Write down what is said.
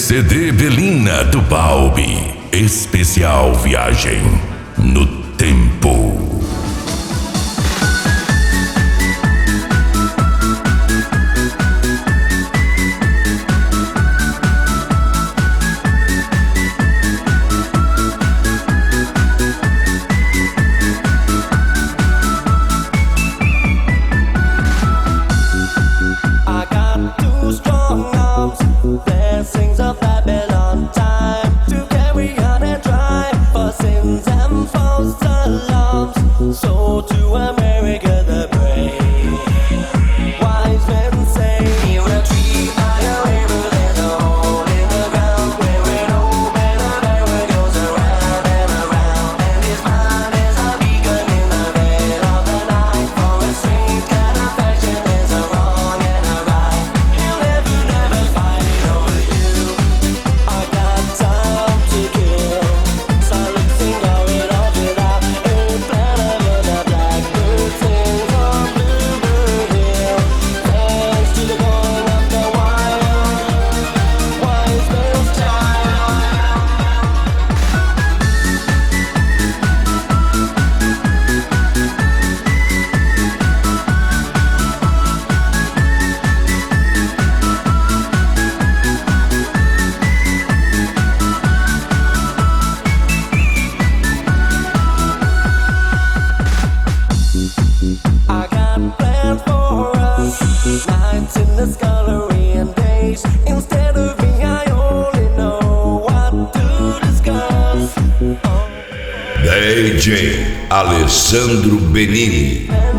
CD Belina do Balbi. Especial Viagem no Tempo. Blessings of Babylon time to carry on and drive for sins and false alarms. So to America the brave, wise men say, near a tree by a river there's a hole in the ground where an old man of error goes around and around, and his mind is a beacon in the red of the night. For a strange kind of fashion there's a wrong and a right. He'll never find it over you. I got time to kill. Silent singer it all without a plan of the blackbird sings on Bluebird Hill. Thanks to the going of the wild, wise man's child. I got plans for us, nights in the scullery and days. Instead of me, I only know what to discuss. DJ Alessandro Benini. And